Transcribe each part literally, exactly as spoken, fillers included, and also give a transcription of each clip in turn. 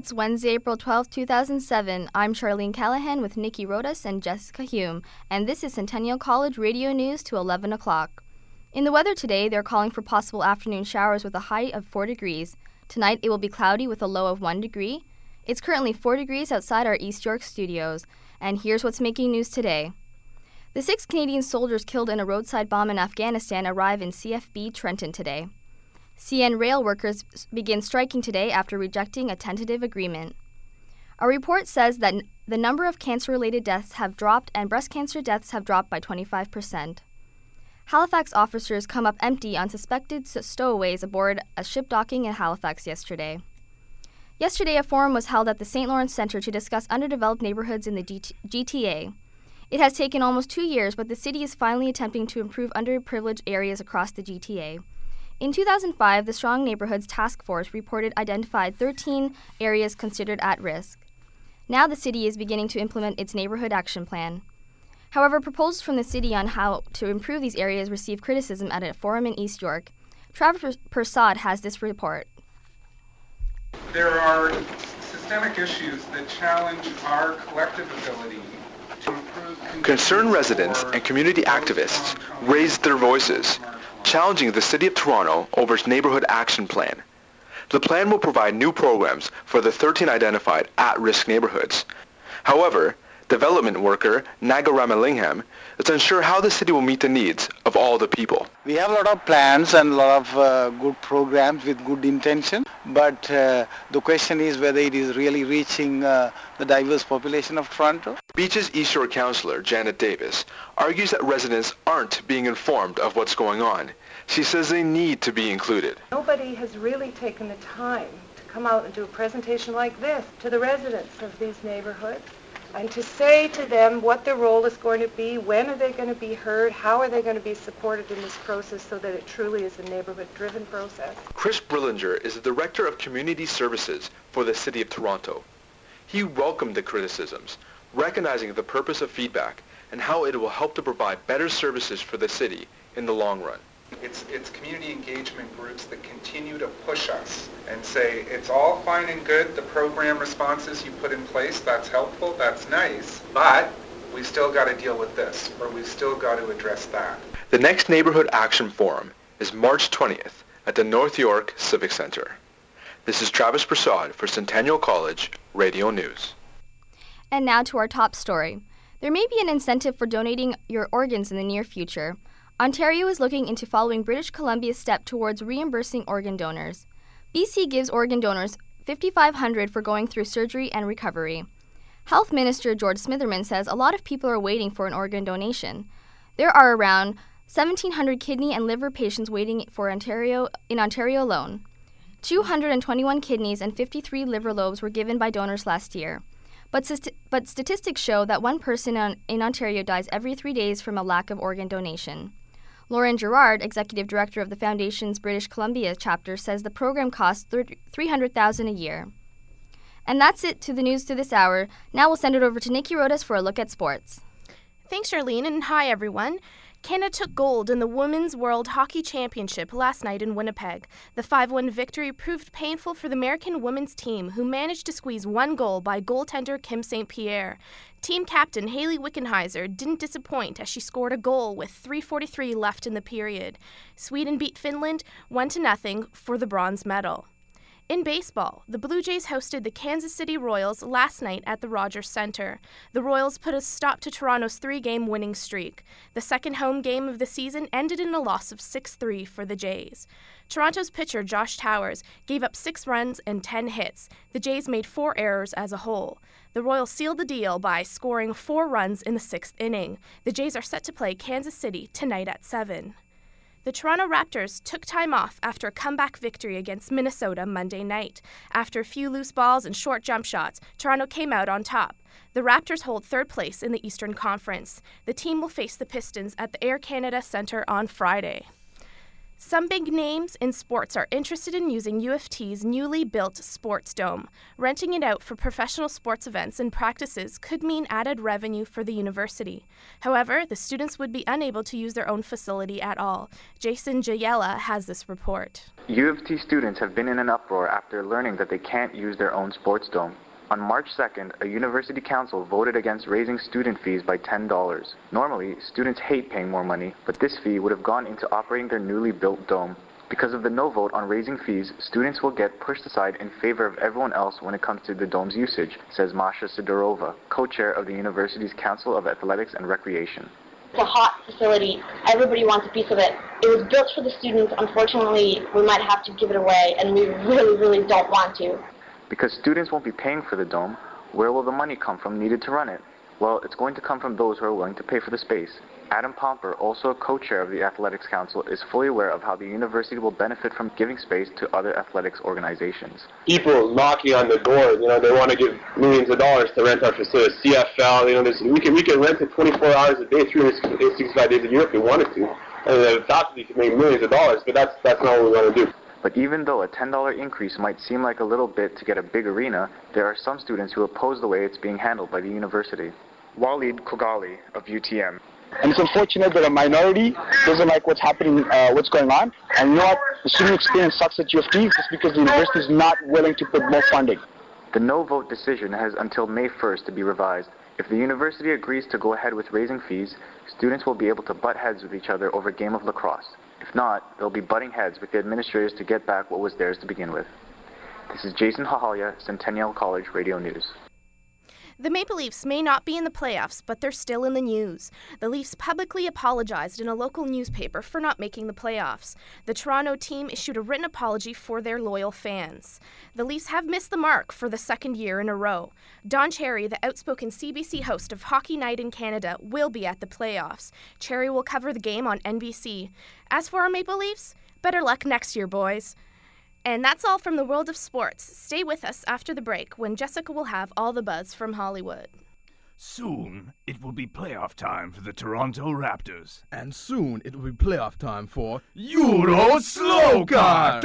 It's Wednesday, April twelfth, two thousand seven. I'm Charlene Callahan with Nikki Rodas and Jessica Hume, and this is Centennial College Radio News to eleven o'clock. In the weather today, they're calling for possible afternoon showers with a high of four degrees. Tonight, it will be cloudy with a low of one degree. It's currently four degrees outside our East York studios, and here's what's making news today. The six Canadian soldiers killed in a roadside bomb in Afghanistan arrive in C F B Trenton today. C N rail workers begin striking today after rejecting a tentative agreement. A report says that n- the number of cancer-related deaths have dropped and breast cancer deaths have dropped by twenty-five percent. Halifax officers come up empty on suspected stowaways aboard a ship docking in Halifax yesterday. Yesterday, a forum was held at the Saint Lawrence Centre to discuss underdeveloped neighborhoods in the G T A. It has taken almost two years, but the city is finally attempting to improve underprivileged areas across the G T A. In two thousand five, the Strong Neighborhoods Task Force reported identified thirteen areas considered at risk. Now the city is beginning to implement its neighborhood action plan. However, proposals from the city on how to improve these areas received criticism at a forum in East York. Travis Persad has this report. There are systemic issues that challenge our collective ability to improve. Concerned residents and community activists raised their voices, challenging the City of Toronto over its neighborhood action plan. The plan will provide new programs for the thirteen identified at-risk neighborhoods. However, development worker Naga Ramalingham is unsure how the city will meet the needs of all the people. We have a lot of plans and a lot of uh, good programs with good intention, but uh, the question is whether it is really reaching uh, the diverse population of Toronto. Beach's East Shore councillor Janet Davis argues that residents aren't being informed of what's going on. She says they need to be included. Nobody has really taken the time to come out and do a presentation like this to the residents of these neighborhoods and to say to them what their role is going to be, when are they going to be heard, how are they going to be supported in this process so that it truly is a neighborhood-driven process. Chris Brillinger is the Director of Community Services for the City of Toronto. He welcomed the criticisms, recognizing the purpose of feedback and how it will help to provide better services for the city in the long run. It's, it's community engagement groups that continue to push us and say, it's all fine and good, the program responses you put in place, that's helpful, that's nice, but we still got to deal with this, or we've still got to address that. The next Neighborhood Action Forum is March twentieth at the North York Civic Center. This is Travis Prasad for Centennial College Radio News. And now to our top story. There may be an incentive for donating your organs in the near future. Ontario is looking into following British Columbia's step towards reimbursing organ donors. B C gives organ donors five thousand five hundred dollars for going through surgery and recovery. Health Minister George Smitherman says a lot of people are waiting for an organ donation. There are around seventeen hundred kidney and liver patients waiting for Ontario in Ontario alone. two hundred twenty-one kidneys and fifty-three liver lobes were given by donors last year. But, st- but statistics show that one person in, in Ontario dies every three days from a lack of organ donation. Lauren Gerard, Executive Director of the Foundation's British Columbia chapter, says the program costs three hundred thousand dollars a year. And that's it to the news to this hour. Now we'll send it over to Nikki Rodas for a look at sports. Thanks, Charlene, and hi, everyone. Canada took gold in the Women's World Hockey Championship last night in Winnipeg. The five one victory proved painful for the American women's team, who managed to squeeze one goal by goaltender Kim Saint Pierre. Team captain Hayley Wickenheiser didn't disappoint as she scored a goal with three forty-three left in the period. Sweden beat Finland one to nothing for the bronze medal. In baseball, the Blue Jays hosted the Kansas City Royals last night at the Rogers Centre. The Royals put a stop to Toronto's three-game winning streak. The second home game of the season ended in a loss of six three for the Jays. Toronto's pitcher Josh Towers gave up six runs and ten hits. The Jays made four errors as a whole. The Royals sealed the deal by scoring four runs in the sixth inning. The Jays are set to play Kansas City tonight at seven. The Toronto Raptors took time off after a comeback victory against Minnesota Monday night. After a few loose balls and short jump shots, Toronto came out on top. The Raptors hold third place in the Eastern Conference. The team will face the Pistons at the Air Canada Centre on Friday. Some big names in sports are interested in using U of T's newly built Sports Dome. Renting it out for professional sports events and practices could mean added revenue for the university. However, the students would be unable to use their own facility at all. Jason Jayela has this report. U of T students have been in an uproar after learning that they can't use their own sports dome. On March second, a university council voted against raising student fees by ten dollars. Normally, students hate paying more money, but this fee would have gone into operating their newly built dome. Because of the no vote on raising fees, students will get pushed aside in favor of everyone else when it comes to the dome's usage, says Masha Sidorova, co-chair of the university's Council of Athletics and Recreation. It's a hot facility. Everybody wants a piece of it. It was built for the students. Unfortunately, we might have to give it away, and we really, really don't want to. Because students won't be paying for the dome, where will the money come from needed to run it? Well, it's going to come from those who are willing to pay for the space. Adam Pomper, also a co-chair of the Athletics Council, is fully aware of how the university will benefit from giving space to other athletics organizations. People knocking on the door, you know, they want to give millions of dollars to rent our facility. C F L, you know, this, we can we can rent it twenty-four hours a day, three hundred sixty-five days a year if we wanted to. And the faculty can make millions of dollars, but that's that's not what we want to do. But even though a ten dollars increase might seem like a little bit to get a big arena, there are some students who oppose the way it's being handled by the university. Walid Kogali of U T M. And it's unfortunate that a minority doesn't like what's happening, uh, what's going on. And you know what? The student experience sucks at U of T just because the university is not willing to put more funding. The no vote decision has until May first to be revised. If the university agrees to go ahead with raising fees, students will be able to butt heads with each other over a game of lacrosse. If not, they'll be butting heads with the administrators to get back what was theirs to begin with. This is Jason Hahalia, Centennial College Radio News. The Maple Leafs may not be in the playoffs, but they're still in the news. The Leafs publicly apologized in a local newspaper for not making the playoffs. The Toronto team issued a written apology for their loyal fans. The Leafs have missed the mark for the second year in a row. Don Cherry, the outspoken C B C host of Hockey Night in Canada, will be at the playoffs. Cherry will cover the game on N B C. As for our Maple Leafs, better luck next year, boys. And that's all from the world of sports. Stay with us after the break when Jessica will have all the buzz from Hollywood. Soon, it will be playoff time for the Toronto Raptors. And soon, it will be playoff time for Euro Slowcar!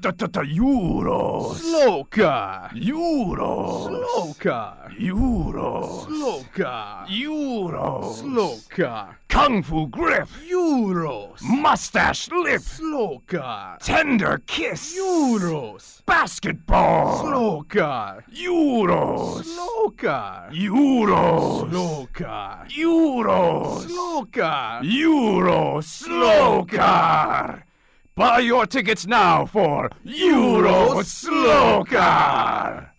Euro Slowcar! Euro Slowcar! Euro Slowcar! Euro Slowcar! Kung Fu Grip! Euros! Mustache Lip! Slowcar! Tender Kiss! Euros! Basketball! Slowcar! Euros! Slowcar! Euros! Slowcar! Euros! Slowcar! Euro Slowcar! Buy your tickets now for Euro Slowcar!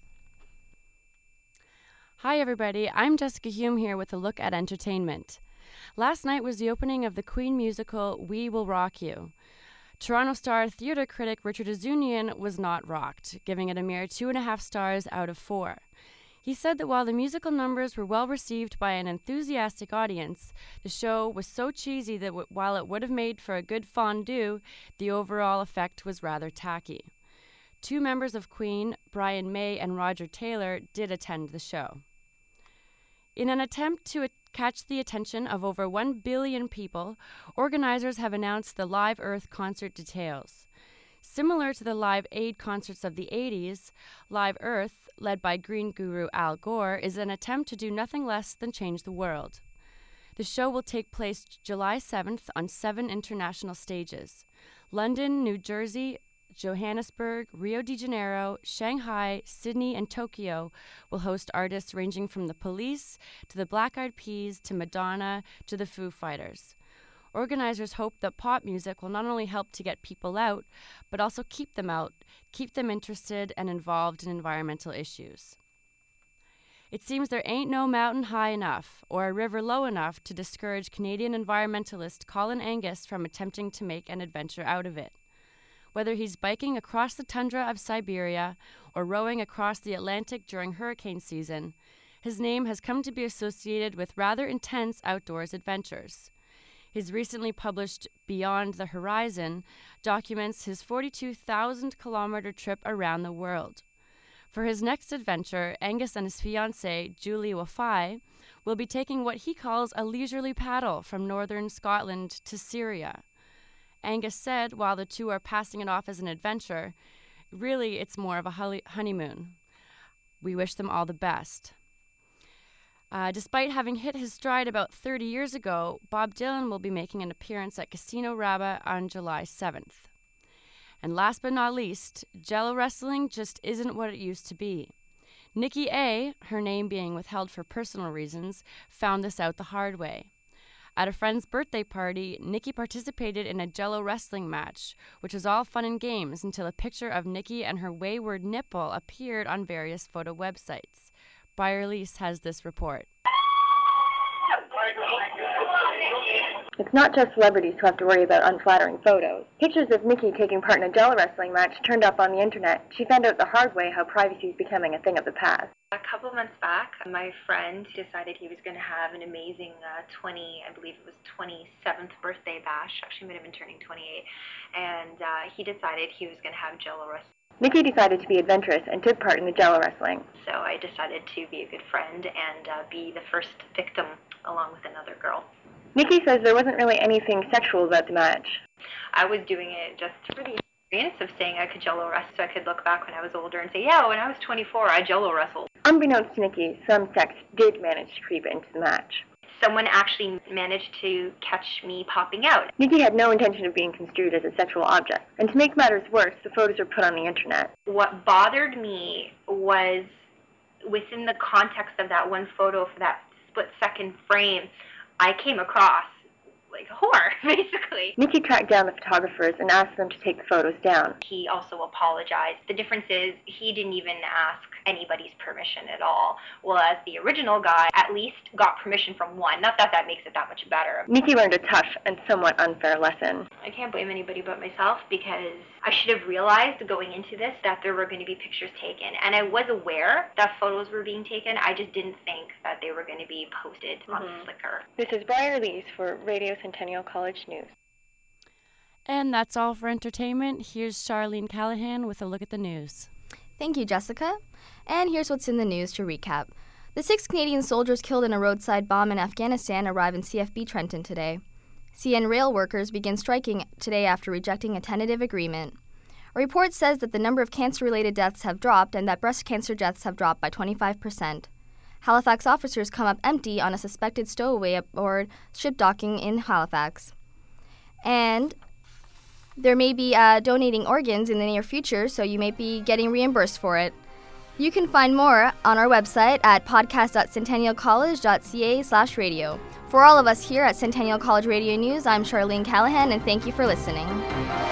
Hi everybody, I'm Jessica Hume here with a look at entertainment. Last night was the opening of the Queen musical We Will Rock You. Toronto Star theater critic Richard Azunian was not rocked, giving it a mere two and a half stars out of four. He said that while the musical numbers were well received by an enthusiastic audience, the show was so cheesy that w- while it would have made for a good fondue, the overall effect was rather tacky. Two members of Queen, Brian May and Roger Taylor, did attend the show. In an attempt to at- catch the attention of over one billion people, organizers have announced the Live Earth concert details. Similar to the Live Aid concerts of the eighties, Live Earth, led by green guru Al Gore, is an attempt to do nothing less than change the world. The show will take place July seventh on seven international stages. London, New Jersey, Johannesburg, Rio de Janeiro, Shanghai, Sydney, and Tokyo will host artists ranging from the Police to the Black Eyed Peas to Madonna to the Foo Fighters. Organizers hope that pop music will not only help to get people out, but also keep them out, keep them interested and involved in environmental issues. It seems there ain't no mountain high enough or a river low enough to discourage Canadian environmentalist Colin Angus from attempting to make an adventure out of it. Whether he's biking across the tundra of Siberia or rowing across the Atlantic during hurricane season, his name has come to be associated with rather intense outdoors adventures. His recently published Beyond the Horizon documents his forty-two thousand kilometer trip around the world. For his next adventure, Angus and his fiancée, Julie Wafai, will be taking what he calls a leisurely paddle from northern Scotland to Syria. Angus said while the two are passing it off as an adventure, really it's more of a honeymoon. We wish them all the best. Uh, despite having hit his stride about thirty years ago, Bob Dylan will be making an appearance at Casino Rabbit on July seventh. And last but not least, Jello wrestling just isn't what it used to be. Nikki A., her name being withheld for personal reasons, found this out the hard way. At a friend's birthday party, Nikki participated in a Jello wrestling match, which was all fun and games until a picture of Nikki and her wayward nipple appeared on various photo websites. Briar Lease has this report. It's not just celebrities who have to worry about unflattering photos. Pictures of Nikki taking part in a Jello wrestling match turned up on the internet. She found out the hard way how privacy is becoming a thing of the past. A couple months back, my friend decided he was going to have an amazing uh, twenty, I believe it was twenty-seventh birthday bash. Actually, might have been turning twenty-eight. And uh, he decided he was going to have Jello wrestling. Nikki decided to be adventurous and took part in the Jello wrestling. So I decided to be a good friend and uh, be the first victim along with another girl. Nikki says there wasn't really anything sexual about the match. I was doing it just for the experience of saying I could Jello wrestle, so I could look back when I was older and say, yeah, when I was twenty-four, I Jello wrestled. Unbeknownst to Nikki, some sex did manage to creep into the match. Someone actually managed to catch me popping out. Nikki had no intention of being construed as a sexual object. And to make matters worse, the photos were put on the internet. What bothered me was within the context of that one photo for that split-second frame, I came across like a whore, basically. Nikki tracked down the photographers and asked them to take the photos down. He also apologized. The difference is he didn't even ask anybody's permission at all. Whereas the original guy at least got permission from one. Not that that makes it that much better. Nikki learned a tough and somewhat unfair lesson. I can't blame anybody but myself because I should have realized going into this that there were going to be pictures taken. And I was aware that photos were being taken. I just didn't think that they were going to be posted mm-hmm. on Flickr. This is Briar Lease for Radio Centennial College News. And that's all for entertainment. Here's Charlene Callahan with a look at the news. Thank you, Jessica. And here's what's in the news to recap. The six Canadian soldiers killed in a roadside bomb in Afghanistan arrive in C F B Trenton today. C N rail workers begin striking today after rejecting a tentative agreement. A report says that the number of cancer-related deaths have dropped and that breast cancer deaths have dropped by twenty-five percent. Halifax officers come up empty on a suspected stowaway aboard ship docking in Halifax. And there may be uh, donating organs in the near future, so you may be getting reimbursed for it. You can find more on our website at podcast dot centennial college dot c a slash radio. For all of us here at Centennial College Radio News, I'm Charlene Callahan, and thank you for listening.